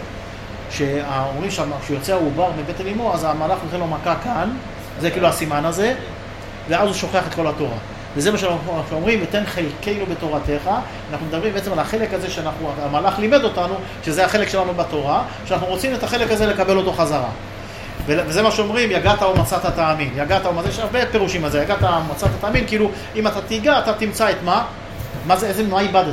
שאומרים שכשהוא יוצא העובר מבטן אמו, אז המלאך נותן לו מכה כאן, זה כאילו הסימן הזה, ואז הוא שוכח את כל התורה. וזה מה שאנחנו אומרים, ותן חלקנו בתורתך. אנחנו מדברים בעצם על החלק הזה שהמלאך לימד אותנו, שזה החלק שלנו בתורה, שאנחנו רוצים את החלק הזה לקבל אותו חזרה. וזה מה שאומרים, יגעת או מצאת תאמין. יגעת או מצאת, יש הרבה פירושים על זה, יגעת או מצאת תאמין, כאילו אם אתה תיגע, אתה תמצא את מה? מה זה, איזה, מה איבדת?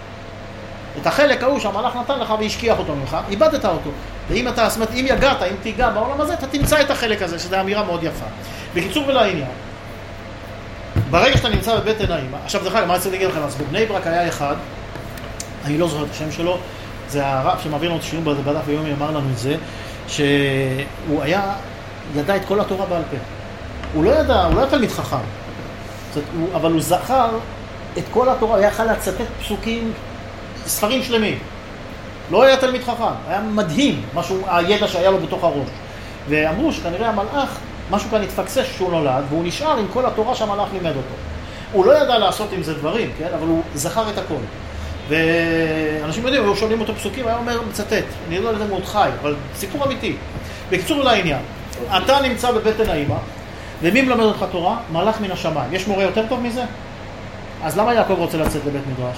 את החלק ההוא שהמלאך נתן לך והשכיח אותו ממך, איבדת אותו. ואם אתה, זאת אומרת, אם יגעת, אם תיגע בעולם הזה, אתה תמצא את החלק הזה, שזו אמירה מאוד יפה. בקיצור ולעניין, ברגע שאתה נמצא בבטן האמא, עכשיו דרך אגב, מה רציתי להגיד לכם, אז בבני ברק היה אחד, אני לא זוכר את השם שלו, זה הרב שמעביר לנו את השיעור בדף היום, אמר לנו את זה, שהוא היה, ידע את כל התורה בעל פה. הוא לא ידע, הוא לא היה תלמיד חכם, אבל הוא זכר את כל התורה, הוא היה יכול לצטט פסוקים, ספרים שלמים. לא היה תלמיד חכם, היה מדהים, משהו, הידע שהיה לו בתוך הראש. ואמרו שכנראה המלאך, משהו כאן התפקסש שהוא נולד, והוא נשאר עם כל התורה שהמלאך לימד אותו. הוא לא ידע לעשות עם זה דברים, כן? אבל הוא זכר את הכל. ואנשים יודעים, היו שואלים אותו פסוקים, היה אומר, מצטט, אני לא יודע מאוד חי, אבל סיפור אמיתי. בקיצור לעניין, אתה נמצא בבטן האמא, ומי מלמד אותך תורה? מלאך מן השמיים. יש מורה יותר טוב מזה? אז למה יעקב רוצה לצאת לבית מדרש?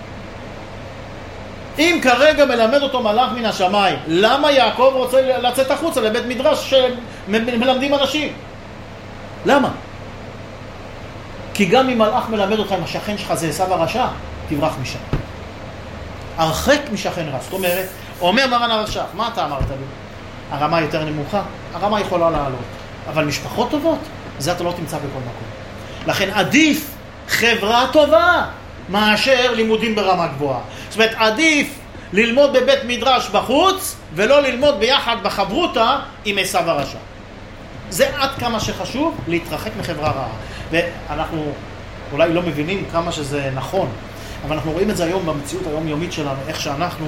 אם כרגע מלמד אותו מלאך מן השמיים, למה יעקב רוצה לצאת החוצה לבית מדרש שמלמדים אנשים? למה? כי גם אם מלאך מלמד אותך, אם השכן שלך זה עשיו הרשע, תברח משם. הרחק משכן רע. זאת אומרת, אומר מרן הרש"ך, מה אתה אמרת לי? הרמה יותר נמוכה, הרמה יכולה לעלות. אבל משפחות טובות, זה אתה לא תמצא בכל מקום. לכן עדיף חברה טובה מאשר לימודים ברמה גבוהה. זאת אומרת, עדיף ללמוד בבית מדרש בחוץ, ולא ללמוד ביחד בחברותה עם עשיו הרשע. זה עד כמה שחשוב להתרחק מחברה רעה. ואנחנו אולי לא מבינים כמה שזה נכון, אבל אנחנו רואים את זה היום במציאות היומיומית שלנו, איך שאנחנו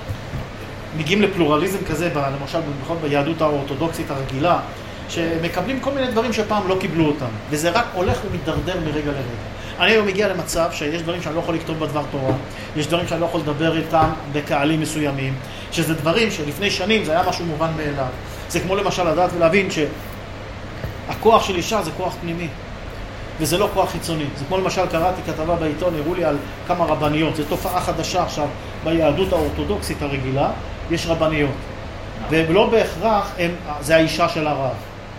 מגיעים לפלורליזם כזה, למשל במיוחד ביהדות האורתודוקסית הרגילה, שמקבלים כל מיני דברים שפעם לא קיבלו אותם, וזה רק הולך ומתדרדר מרגע לרגע. אני היום מגיע למצב שיש דברים שאני לא יכול לכתוב בדבר תורה, יש דברים שאני לא יכול לדבר איתם בקהלים מסוימים, שזה דברים שלפני שנים זה היה משהו מובן מאליו. זה כמו למשל לדעת ולהבין שהכוח של אישה זה כוח פנימי, וזה לא כוח חיצוני. זה כמו למשל קראתי כתבה בעיתון, הראו לי על כמה רבניות, זו תופעה חדשה עכשיו ביהדות האורתודוקסית הרגילה, יש רבניות. ולא בהכרח הם, זה האישה של הרב.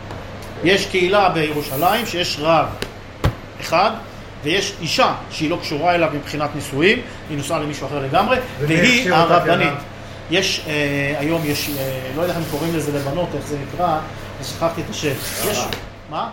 יש קהילה בירושלים שיש רב אחד, ויש אישה שהיא לא קשורה אליו מבחינת נישואים, היא נוסעה למישהו אחר לגמרי, והיא הרבנית. יש, אה, היום יש, אה, לא יודע איך הם קוראים לזה לבנות, איך זה נקרא, אז שכחתי את השם. יש, מה?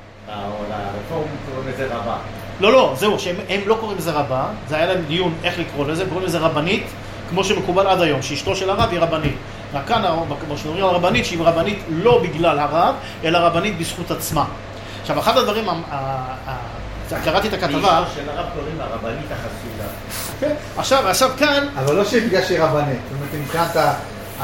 הרפורמים קוראים לזה רבה.
לא, לא, זהו, שהם לא קוראים לזה רבה, זה היה להם דיון איך לקרוא לזה, קוראים לזה רבנית, כמו שמקובל עד היום, שאשתו של הרב היא רבנית. וכאן, כמו שנאמרים על רבנית, שהיא רבנית לא בגלל הרב, אלא רבנית בזכות עצמה. עכשיו, אחד הדברים, קראתי את הכתבה...
לאשתו של הרב קוראים לה רבנית החסודה.
עכשיו, עכשיו כאן...
אבל לא שהפגש שהיא רבנית, זאת אומרת, מבחינת ה...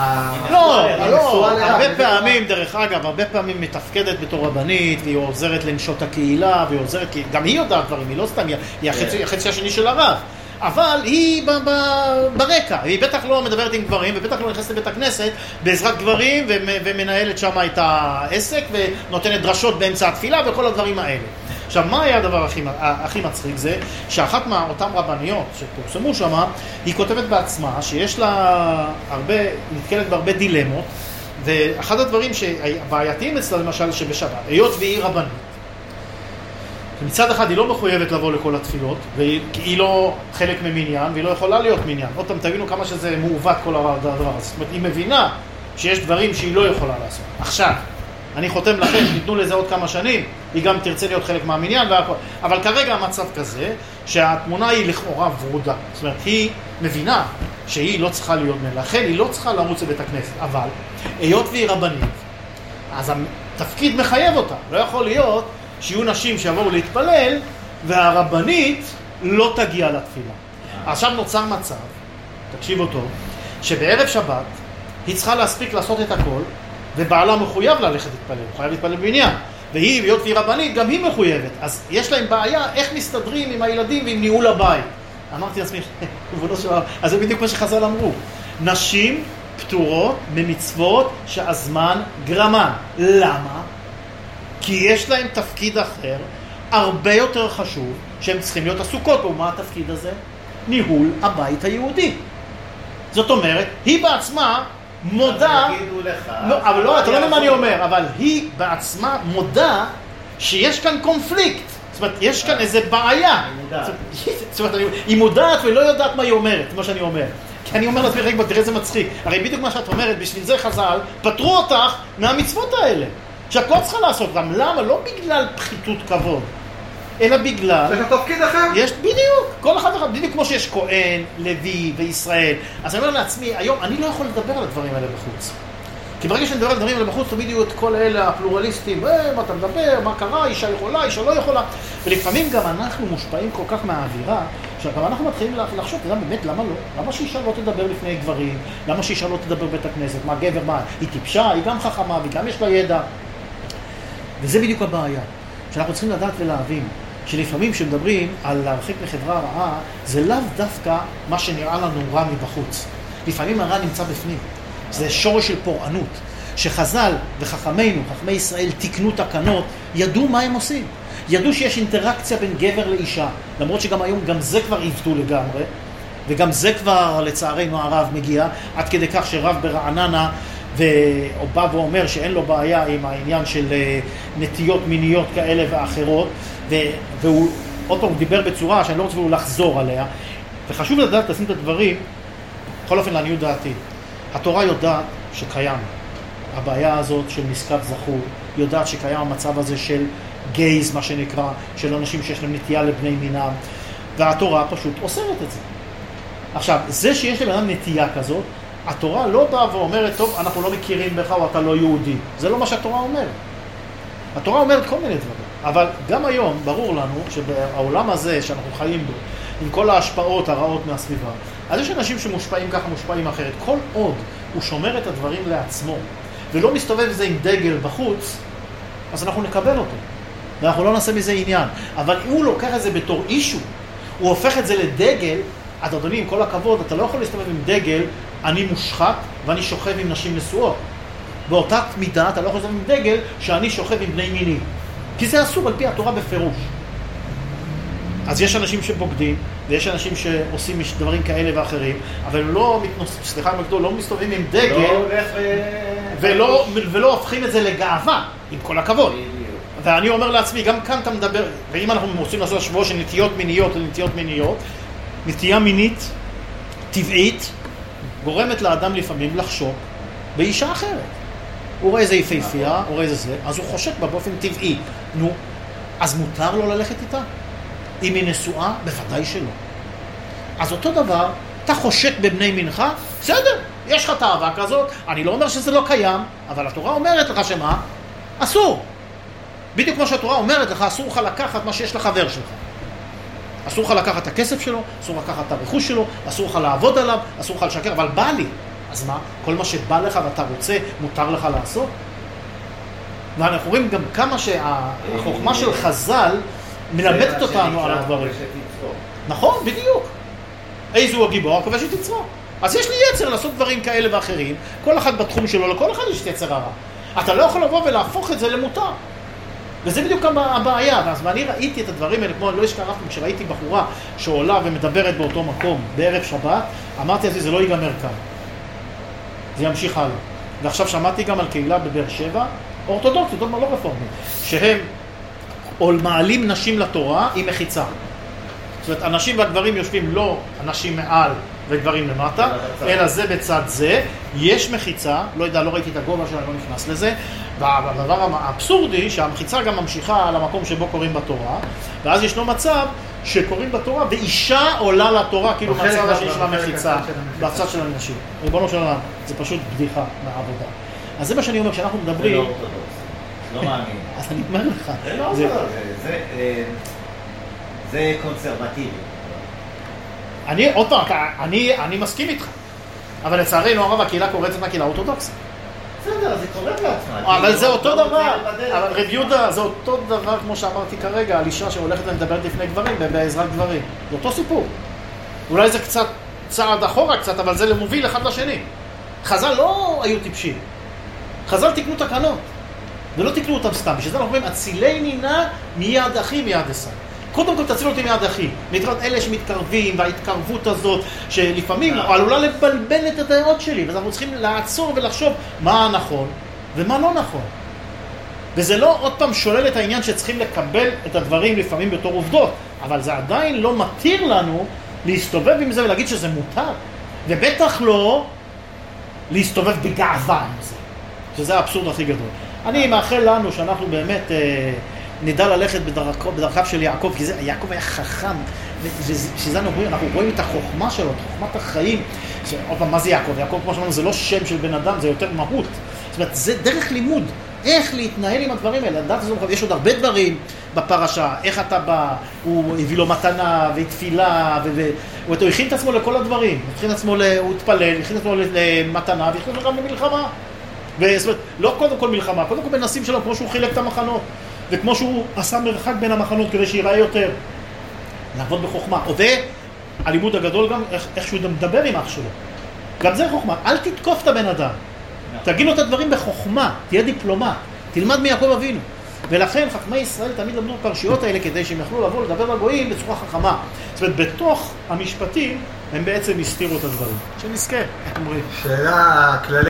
לא, לא, הרבה פעמים, דרך אגב, הרבה פעמים מתפקדת בתור רבנית, והיא עוזרת לנשות הקהילה, והיא עוזרת, כי גם היא יודעת דברים, היא לא סתם, היא החצי השני של הרב. אבל היא ברקע, היא בטח לא מדברת עם גברים, ובטח לא נכנסת לבית הכנסת בעזרת גברים, ומנהלת שם את העסק, ונותנת דרשות באמצע התפילה, וכל הדברים האלה. עכשיו, מה היה הדבר הכי, הכי מצחיק? זה שאחת מאותן רבניות שפורסמו שם, היא כותבת בעצמה שיש לה הרבה, נתקלת בהרבה דילמות, ואחד הדברים שהבעייתיים אצלה, למשל, שבשבת, היות והיא רבנית, מצד אחד היא לא מחויבת לבוא לכל התפילות, כי היא לא חלק ממניין, והיא לא יכולה להיות מניין. עוד פעם, תבינו כמה שזה מעוות כל הדבר הזה. זאת אומרת, היא מבינה שיש דברים שהיא לא יכולה לעשות. עכשיו, אני חותם לכם, ניתנו לזה עוד כמה שנים, היא גם תרצה להיות חלק מהמניין והכל. אבל כרגע המצב כזה, שהתמונה היא לכאורה ורודה. זאת אומרת, היא מבינה שהיא לא צריכה להיות מלך, לכן היא לא צריכה לרוץ לבית הכנסת. אבל, היות והיא רבנית, אז התפקיד מחייב אותה. לא יכול להיות שיהיו נשים שיבואו להתפלל, והרבנית לא תגיע לתפילה. עכשיו נוצר מצב, תקשיבו טוב, שבערב שבת היא צריכה להספיק לעשות את הכל, ובעלה מחויב ללכת להתפלל, הוא חייב להתפלל בעניין. והיא, היות והיא רבנית, גם היא מחויבת. אז יש להם בעיה איך מסתדרים עם הילדים ועם ניהול הבית. אמרתי לעצמי, אז זה בדיוק מה שחז"ל אמרו. נשים פטורות ממצוות שהזמן גרמן. למה? כי יש להם תפקיד אחר, הרבה יותר חשוב, שהם צריכים להיות עסוקות. ומה התפקיד הזה? ניהול הבית היהודי. זאת אומרת, היא בעצמה מודה, לא, אבל לא, אתה לא יודע מה אני אומר, אבל היא בעצמה מודה שיש כאן קונפליקט. זאת אומרת, יש כאן איזה בעיה. זאת אומרת, היא מודעת ולא יודעת מה היא אומרת, מה שאני אומר. כי אני אומר לעצמי, רגע, תראה איזה מצחיק. הרי בדיוק מה שאת אומרת, בשביל זה חז"ל, פטרו אותך מהמצוות האלה. שאת לא צריכה לעשות אותם. למה? לא בגלל פחיתות כבוד, אלא בגלל...
יש תפקיד אחר.
יש, בדיוק. כל אחד אחד. בדיוק כמו שיש כהן, לוי וישראל. אז אני אומר לעצמי, היום אני לא יכול לדבר על הדברים האלה בחוץ. כי ברגע שאני מדבר על הדברים האלה בחוץ, תמיד יהיו את כל אלה הפלורליסטים, אה, מה אתה מדבר, מה קרה, אישה יכולה, אישה לא יכולה. ולפעמים גם אנחנו מושפעים כל כך מהאווירה, שגם אנחנו מתחילים לחשוב, אתה יודע, באמת, למה לא? למה שאישה לא תדבר לפני גברים? למה שאישה לא תדבר בבית הכנסת? מה גבר, מה? היא טיפשה, היא גם חכמה, והיא גם יש לה ידע. וזה בדיוק הבעיה, שאנחנו צריכים לדעת ולהבין, שלפעמים כשמדברים על להרחיק מחברה רעה, זה לאו דווקא מה שנראה לנו רע מבחוץ. לפעמים הרע נמצא בפנים. זה שורש של פורענות, שחז"ל וחכמינו, חכמי ישראל, תיקנו תקנות, ידעו מה הם עושים. ידעו שיש אינטראקציה בין גבר לאישה, למרות שגם היום גם זה כבר עיוותו לגמרי, וגם זה כבר לצערנו הרב מגיע, עד כדי כך שרב ברעננה, והוא בא ואומר שאין לו בעיה עם העניין של נטיות מיניות כאלה ואחרות, והוא עוד פעם דיבר בצורה שאני לא רוצה לחזור עליה, וחשוב לדעת לשים את הדברים, בכל אופן לעניות דעתי. התורה יודעת שקיים הבעיה הזאת של נזקף זכור, יודעת שקיים המצב הזה של גייז, מה שנקרא, של אנשים שיש להם נטייה לבני מינם, והתורה פשוט אוסרת את זה. עכשיו, זה שיש לבנם נטייה כזאת, התורה לא באה ואומרת, טוב, אנחנו לא מכירים בך או אתה לא יהודי. זה לא מה שהתורה אומרת. התורה אומרת כל מיני דברים. אבל גם היום ברור לנו שבעולם הזה שאנחנו חיים בו, עם כל ההשפעות הרעות מהסביבה, אז יש אנשים שמושפעים ככה, מושפעים אחרת. כל עוד הוא שומר את הדברים לעצמו, ולא מסתובב זה עם דגל בחוץ, אז אנחנו נקבל אותו. ואנחנו לא נעשה מזה עניין. אבל אם הוא לוקח את זה בתור אישו, הוא הופך את זה לדגל, אז אדוני, עם כל הכבוד, אתה לא יכול להסתובב עם דגל, אני מושחת ואני שוכב עם נשים נשואות. באותה מידה אתה לא יכול להסתובב עם דגל שאני שוכב עם בני מיני. כי זה אסור על פי התורה בפירוש. אז יש אנשים שבוגדים, ויש אנשים שעושים דברים כאלה ואחרים, אבל לא, סליחה מגדול, לא מסתובבים עם דגל, לא ולא, ולא הופכים את זה לגאווה, עם כל הכבוד. ואני אומר לעצמי, גם כאן אתה מדבר, ואם אנחנו רוצים לעשות השבוע של נטיות מיניות לנטיות מיניות, נטייה מינית, טבעית, גורמת לאדם לפעמים לחשוב באישה אחרת. הוא רואה איזה יפהפייה, הוא רואה איזה זה, אז הוא חושק בה באופן טבעי. נו, אז מותר לו ללכת איתה? אם היא נשואה, בוודאי שלא. אז אותו דבר, אתה חושק בבני מנך, בסדר, יש לך תאווה כזאת, אני לא אומר שזה לא קיים, אבל התורה אומרת לך שמה? אסור. בדיוק כמו שהתורה אומרת לך, אסור לך לקחת מה שיש לחבר שלך. אסור לך לקחת את הכסף שלו, אסור לך לקחת את הרכוש שלו, אסור לך לעבוד עליו, אסור לך לשקר, אבל בא לי. אז מה? כל מה שבא לך ואתה רוצה, מותר לך לעשות? ואנחנו רואים גם כמה שהחוכמה של חז"ל מלמדת אותנו על הדברים. נכון, בדיוק. איזה הוא הגיבור? הכובש את יצרו. אז יש לי יצר לעשות דברים כאלה ואחרים, כל אחד בתחום שלו, לכל אחד יש יצר הרע. אתה לא יכול לבוא ולהפוך את זה למותר. וזה בדיוק הבעיה. אז ואני ראיתי את הדברים האלה, כמו אני לא אשכחתי, כשראיתי בחורה שעולה ומדברת באותו מקום בערב שבת, אמרתי אז זה לא ייגמר כאן. זה ימשיך הלאה. ועכשיו שמעתי גם על קהילה בבאר שבע, אורתודוקסית, לא רפורמית, שהם מעלים נשים לתורה עם מחיצה. זאת אומרת, הנשים והגברים יושבים לא אנשים מעל וגברים למטה, אלא זה בצד זה, יש מחיצה, לא יודע, לא ראיתי את הגובה שלה, לא נכנס לזה, והדבר האבסורדי שהמחיצה גם ממשיכה על המקום שבו קוראים בתורה, ואז ישנו מצב שקוראים בתורה ואישה עולה לתורה כאילו מצב שיש לה מחיצה בצד של הנשים. ריבונו של עולם, זה פשוט בדיחה מהעבודה. אז זה מה שאני אומר, כשאנחנו מדברים...
זה לא אורתודוקס, לא מאמין.
אז אני אומר לך.
זה לא אורתודוקס, זה קונסרבטיבי.
אני, עוד פעם, אני, אני מסכים איתך. אבל לצערנו הרב, הקהילה קוראת את הקהילה אורתודוקסית.
בסדר, זה קוראת לעצמה.
אבל זה אותו דבר. אבל רב יהודה, זה אותו דבר, כמו שאמרתי כרגע, על אישה שהולכת ומדברת לפני גברים, בעזרת גברים. זה אותו סיפור. אולי זה קצת צעד אחורה קצת, אבל זה למוביל אחד לשני. חז"ל לא היו טיפשים. חז"ל תקנו תקנות. ולא תקנו אותם סתם. בשביל זה אנחנו אומרים, אצילי נינה מיד אחי מיד עשה. קודם כל תציל אותי מיד אחי. נתראות אלה שמתקרבים, וההתקרבות הזאת, שלפעמים עלולה לבלבל את הדעות שלי, ואז אנחנו צריכים לעצור ולחשוב מה נכון ומה לא נכון. וזה לא עוד פעם שולל את העניין שצריכים לקבל את הדברים לפעמים בתור עובדות, אבל זה עדיין לא מתיר לנו להסתובב עם זה ולהגיד שזה מותר, ובטח לא להסתובב בגאווה עם זה, שזה האבסורד הכי גדול. אני מאחל לנו שאנחנו באמת... אה, נדע ללכת בדרכו, בדרכיו של יעקב, כי זה, יעקב היה חכם, ושזה אנחנו רואים, אנחנו רואים את החוכמה שלו, את חוכמת החיים. עוד פעם, מה זה יעקב? יעקב, כמו שאמרנו, זה לא שם של בן אדם, זה יותר מהות. זאת אומרת, זה דרך לימוד, איך להתנהל עם הדברים האלה. יש עוד הרבה דברים בפרשה, איך אתה בא, הוא הביא לו מתנה ותפילה, הוא הכין את עצמו לכל הדברים. הכין את עצמו, הוא התפלל, הכין את עצמו למתנה, והכין את עצמו גם למלחמה. זאת אומרת, לא קודם כל מלחמה, קודם כל בנסים שלו, כמו שהוא חילק את המחנות, וכמו שהוא עשה מרחק בין המחנות כדי שיראה יותר. לעבוד בחוכמה. והלימוד הגדול גם, איך, איך שהוא מדבר עם אח שלו. גם זה חוכמה. אל תתקוף את הבן אדם. תגיד לו את הדברים בחוכמה, תהיה דיפלומט, תלמד מיעקב אבינו. ולכן חכמי ישראל תמיד למדו פרשיות האלה כדי שהם יכלו לבוא לדבר לגויים בצורה חכמה. זאת אומרת, בתוך המשפטים הם בעצם הסתירו את הדברים. שנזכה, איך אומרים?
שאלה כללית.